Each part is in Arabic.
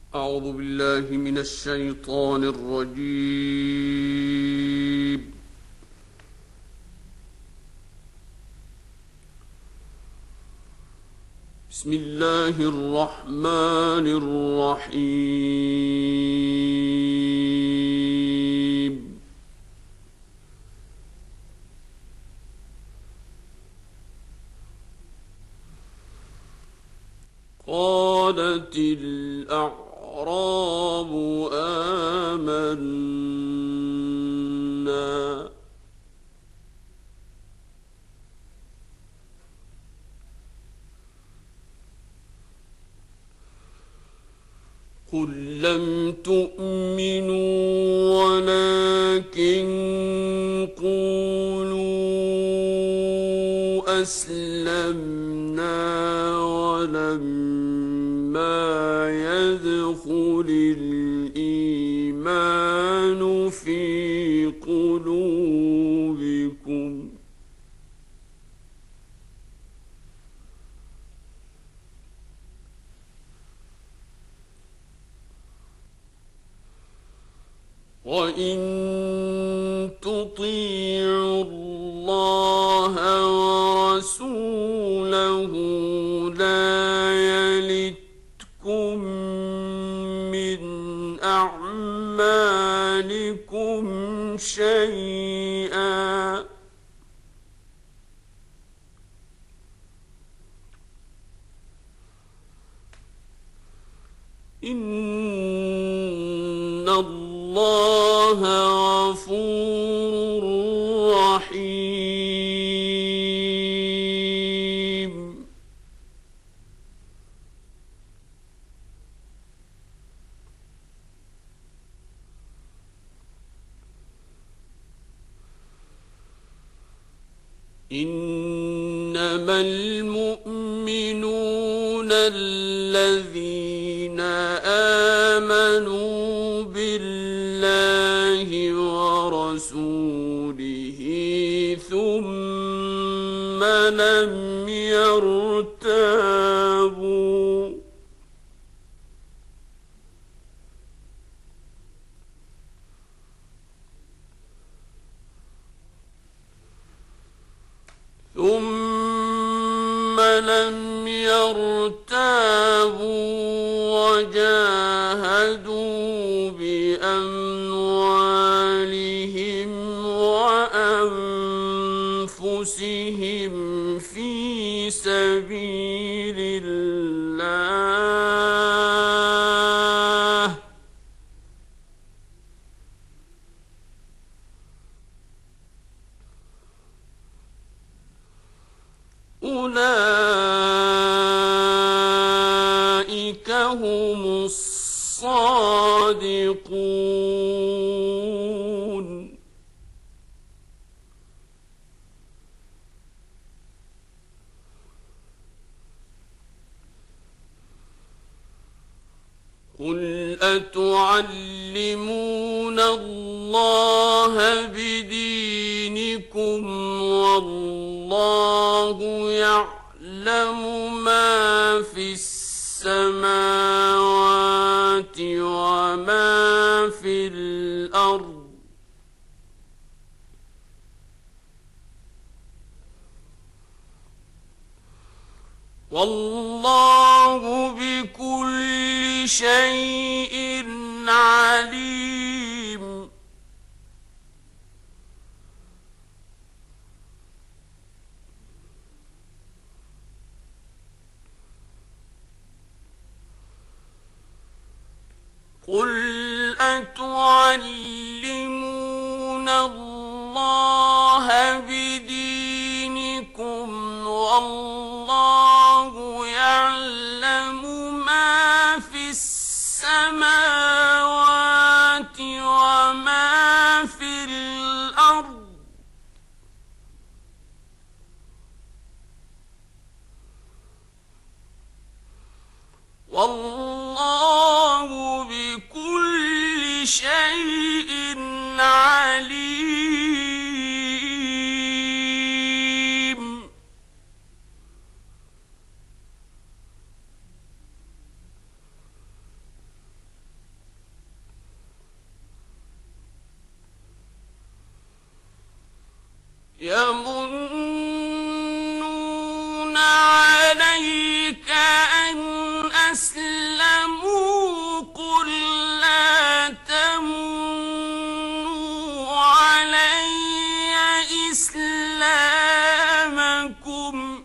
أعوذ بالله من الشيطان الرجيم. بسم الله الرحمن الرحيم. قالت الأعراب آمنا قل لم تؤمنوا ولكن قولوا أسلمنا ولما يدخل الإيمان في قلوبكم وإن تطيعوا الله ورسوله لا يلتكم من أعمالكم شيئا إن الله غفور رحيم. إنما المؤمنون الذين آمنوا بالله ورسوله ثم لم يرتابوا وجاهدوا بأموالهم وأنفسهم في سبيل الله أولئك هم الصادقون. قل أتعلمون الله بدينكم والله يعلم ما في السماوات وما في الأرض والله بكل شيء عليم. قل أتعلمون الله بدينكم والله يعلم ما في السماوات وما في الأرض والله بكل شيء عليم. يمنون عليك أن أسلموا قل لا تمنوا علي إسلامكم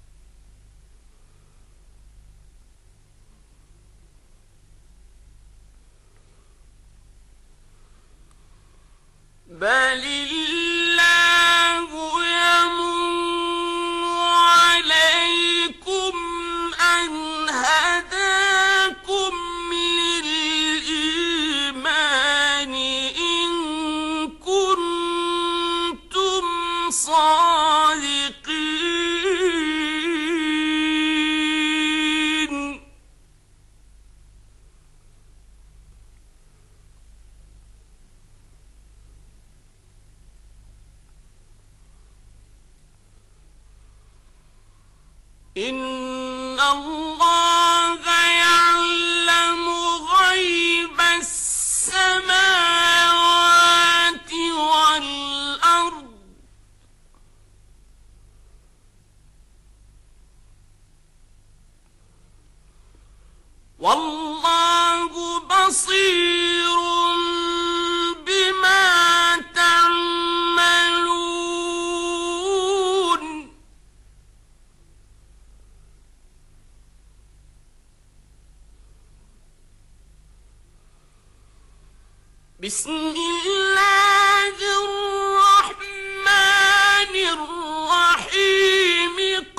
بل الله يمن عليكم أن هداكم للإيمان إن كنتم صادقين إن الله يعلم غيب السماوات والأرض والله بصير بما تعملون بسم الله الرحمن الرحيم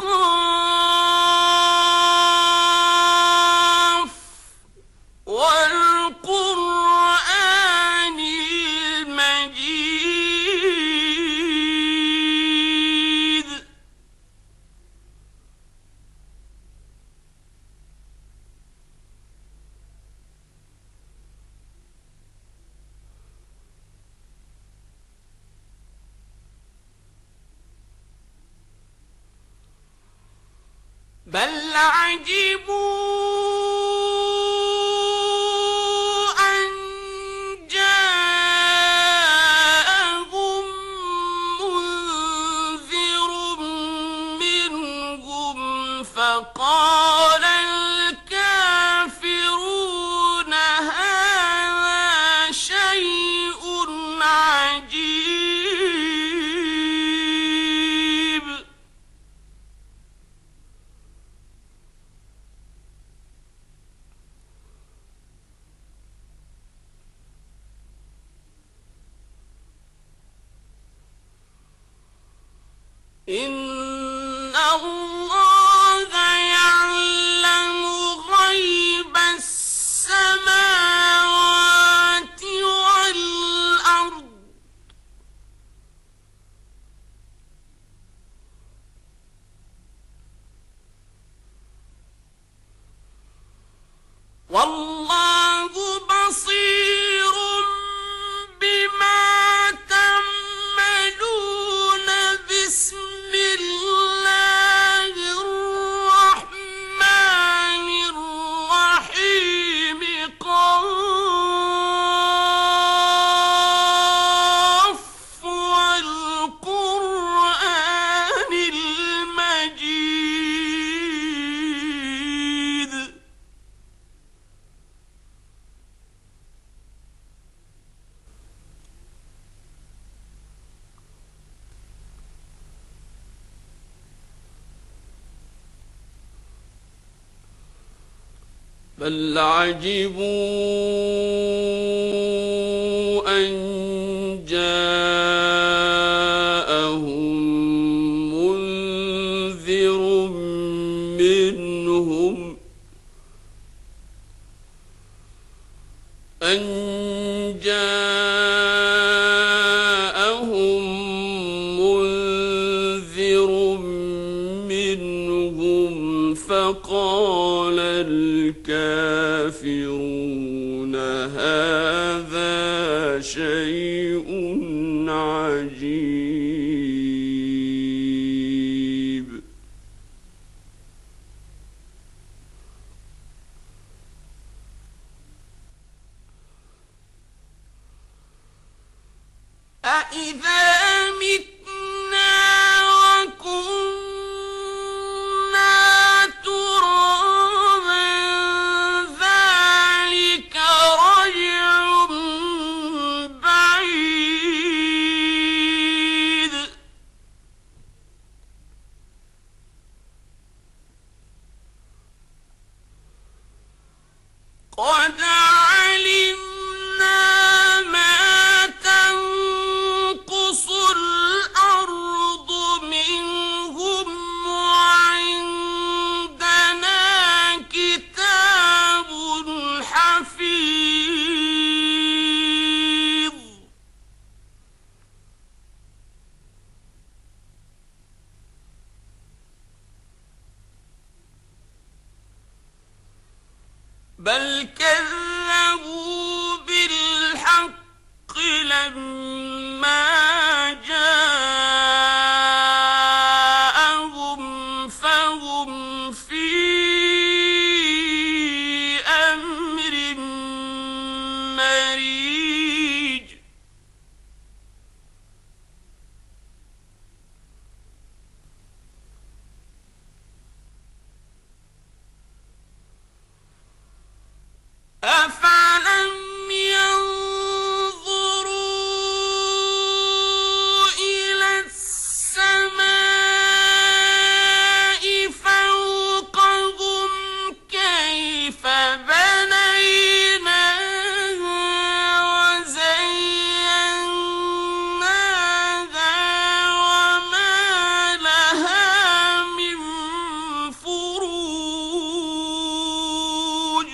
قاف والقرآن المجيد بل عجبوا أن جاءهم منذر منهم فقال الكافرون هذا شيء عجيب إن الله يعلم غيب السماوات والأرض والله بصير بما تعملون بسم الله الرحمن الرحيم قاف والقرآن المجيد بل عجبوا أن جاءهم منذر منهم فقال الكافرون هذا شيء عجيب أإذا متنا قد علمنا ما تنقص الأرض منهم وعندنا كتاب حفيظ بل كذبوا بالحق لما جاءهم فهم في أمر مريج أفلم ينظروا إلى السماء فوقهم كيف بنيناها وزيناها وما لها من فروج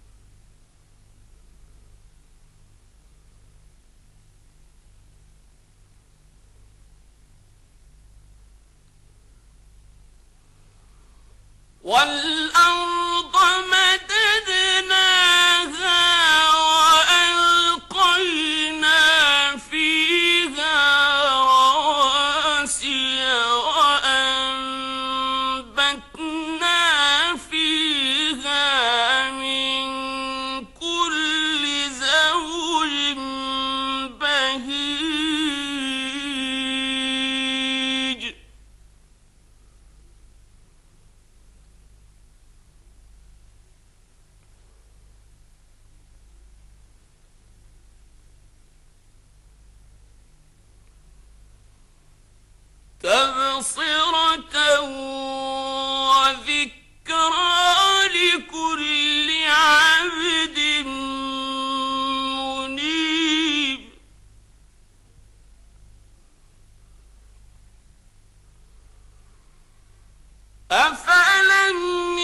والأرض مددناها وألقينا فيها رواسي وأنبتنا فيها من كل زوج بهيج تبصرة وذكرى لكل عبد منيب أفلم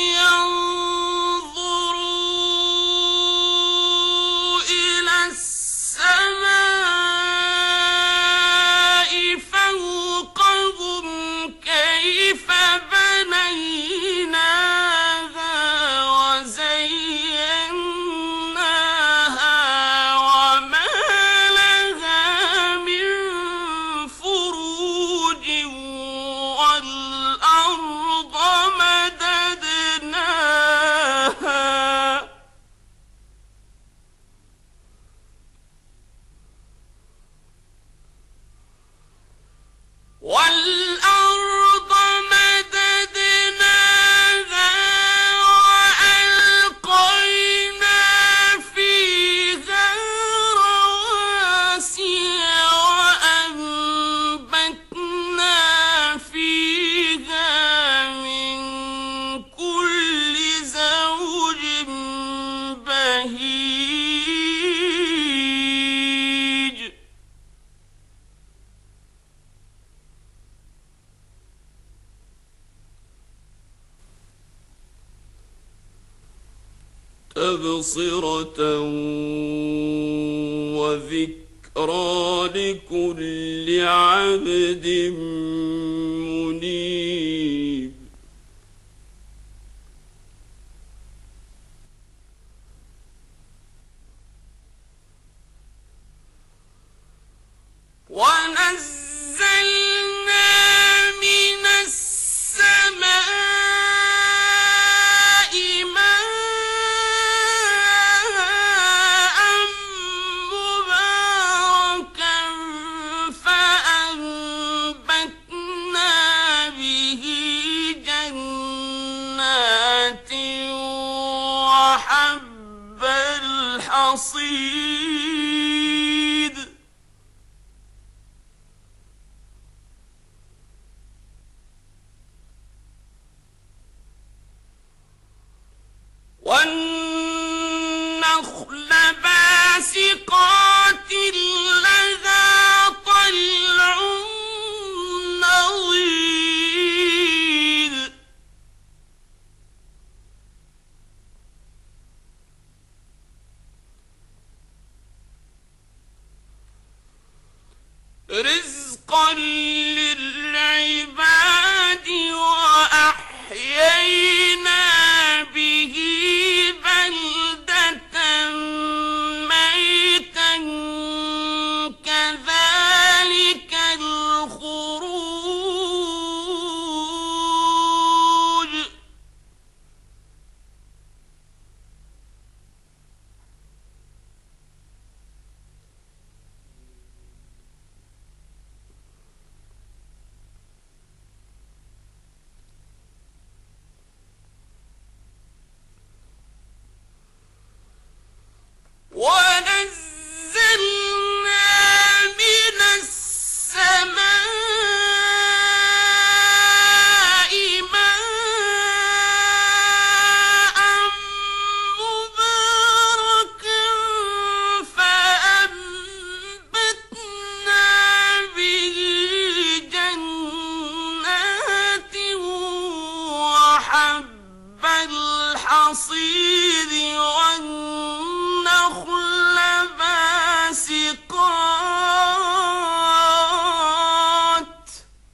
ينظروا إلى السماء فوقهم كيف بنيناها وزيناها وما لها من فروج والأرض مددناها والأرض مددناها وألقينا فيها رواسي وأنبتنا فيها من كل زوج بهيج تبصرة وذكرى لكل عبد منيب ونزلنا من السماء ماء مباركا فأنبتنا به جنات وحب الحصيد والنخل والنخل باسقات لها طلع نضيد رزقا للعباد وأحيينا به بلدة ميتا كذلك الخروج ونزلنا من السماء ماء مباركا فأنبتنا به جنات وحب الحصيد والنخل باسقات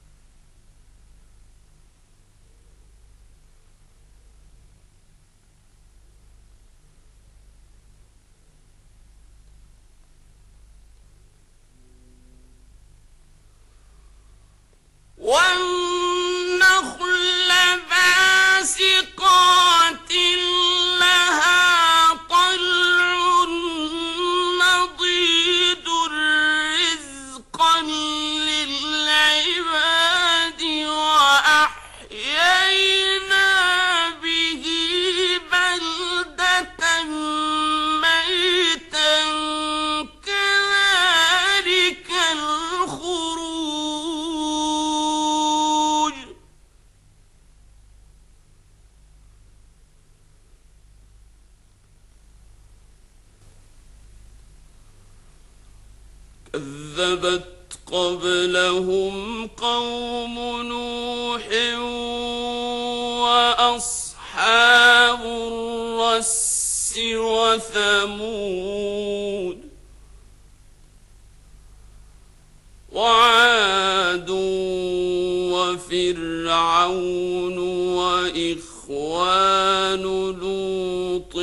لها طلع نضيد رزقا للعباد وأحيينا به بلدة ميتا كذلك الخروج كذبت قبلهم قوم نوح وأصحاب الرس وثمود وعاد وفرعون وإخوان لوط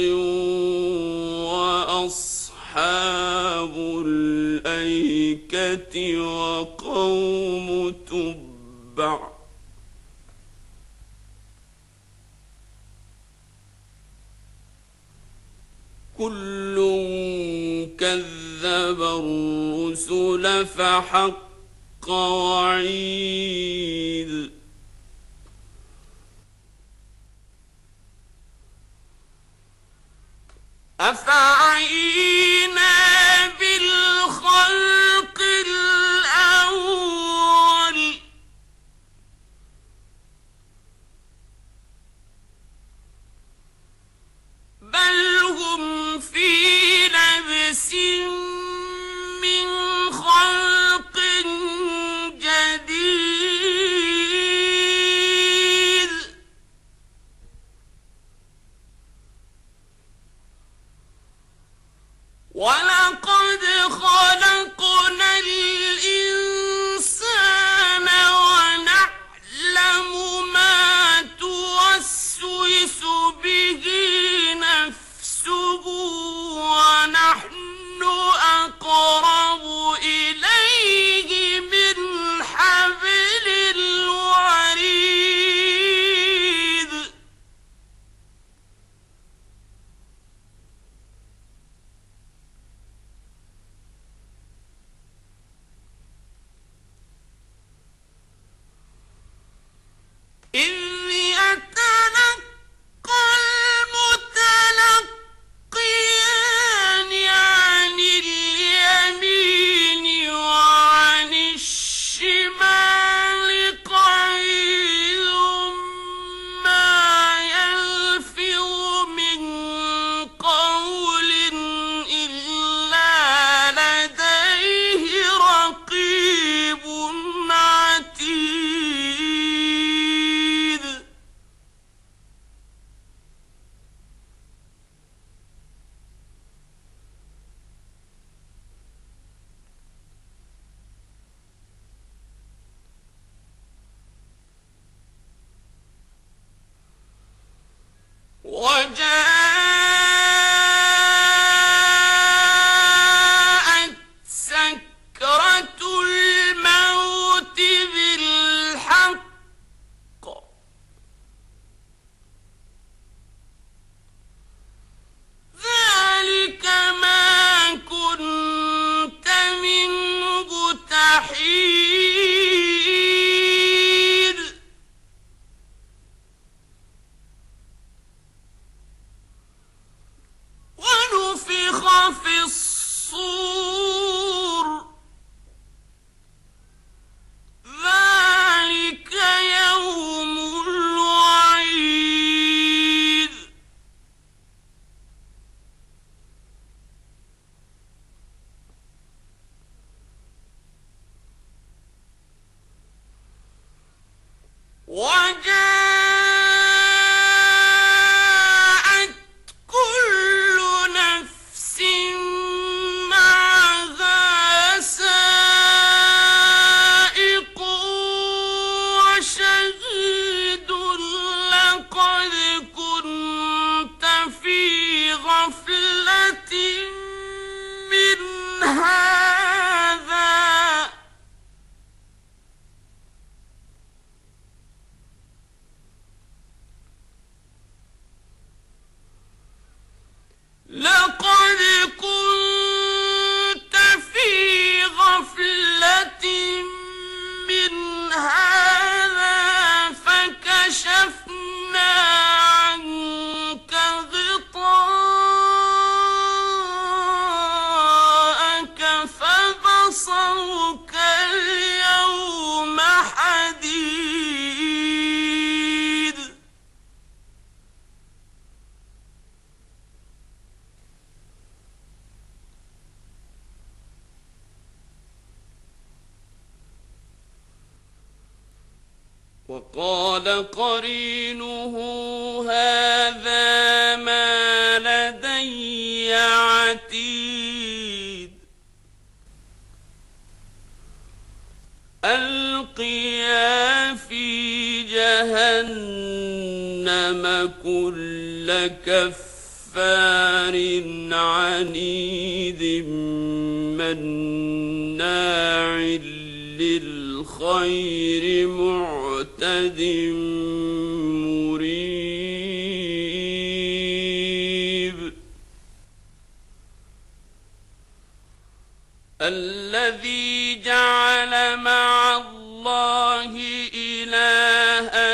وأصحاب الأيكة وقوم تبع كل كذب الرسل فحق وعيد أفعينا بالخلق الأول بل هم في لبس من خلق جديد ولقد خلقنا الإنسان ونعلم ما توسوس به نفسه ونحن أقرب إليه من حبل الوريد وقال قرينه هذا ما لدي عتيد ألقيا في جهنم كل كفار عنيد مناع للخير معتد مريب الذي جعل مع الله إلها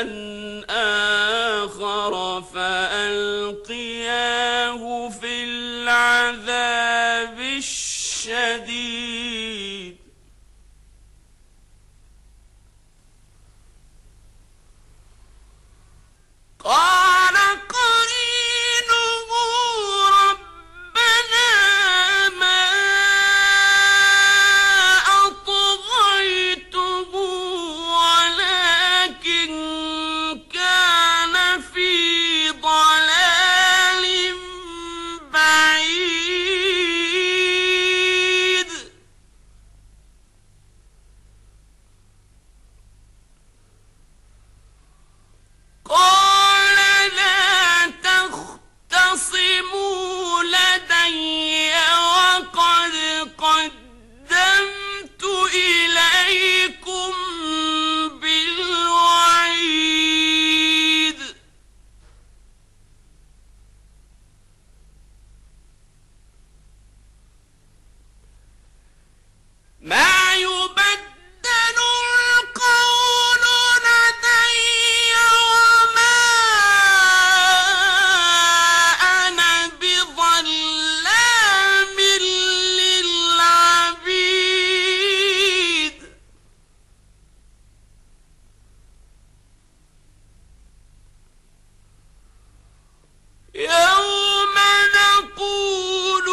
آخر فألقياه في العذاب الشديد قال قرينه ربنا ما أطغيته ولكن كان في ضلال بعيد قال لا تختصموا لدي وقد قدمت إليكم بالوعيد ما يبدل القول لدي وما أنا بظلام للعبيد يوم نقول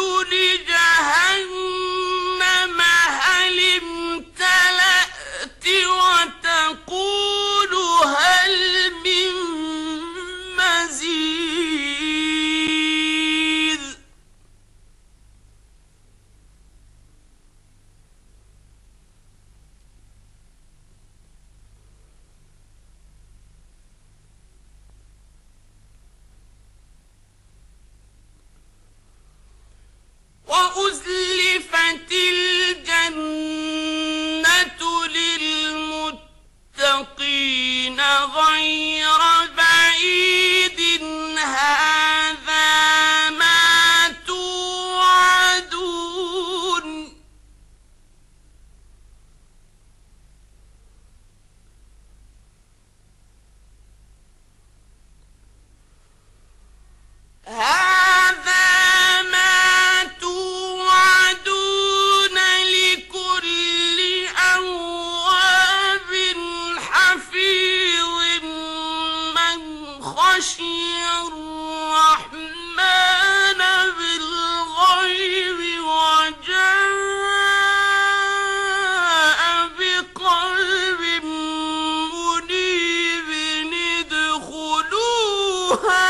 لجهنم هل امتلأت وتقول هل من مزيد وأزلفت الجنة للمتقين غير بعيد هذا ما توعدون هذا ما توعدون لكل أواب حفيظ من خشي الرحمن بالغيب وجاء بقلب منيب ادخلوها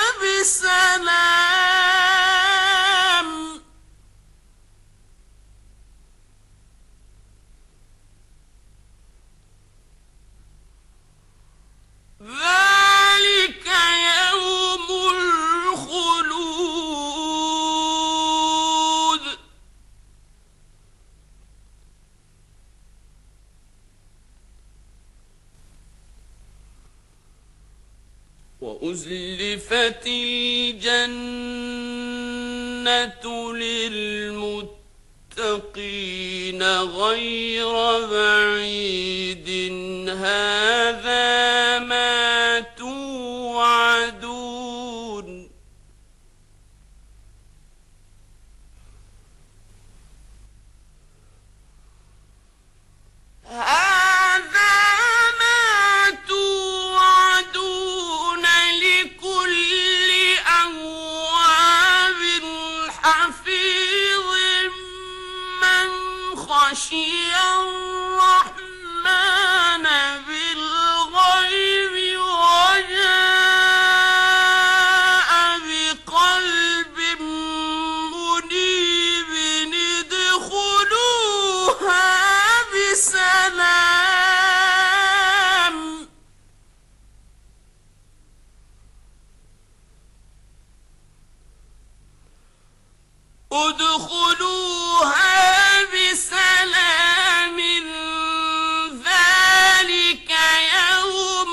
بسلام ذلك يوم الخلود وأزلفت الجنة للمتقين غير بعيد هذا ما توعدون هذا ما توعدون لكل أواب حفيظ من خشي الرحمن بالغيب ادخلوها بسلام ذلك يوم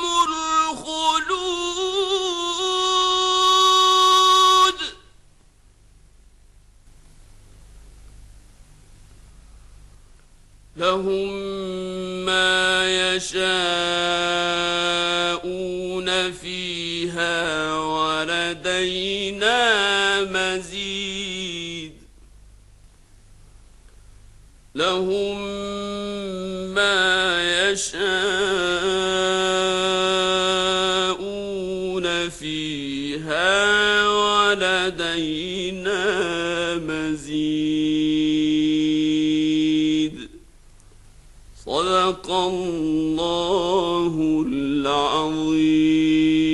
الخلود لهم ما يشاءون فيها ولدينا مزيد لهم ما يشاءون فيها ولدينا مزيد صدق الله العظيم.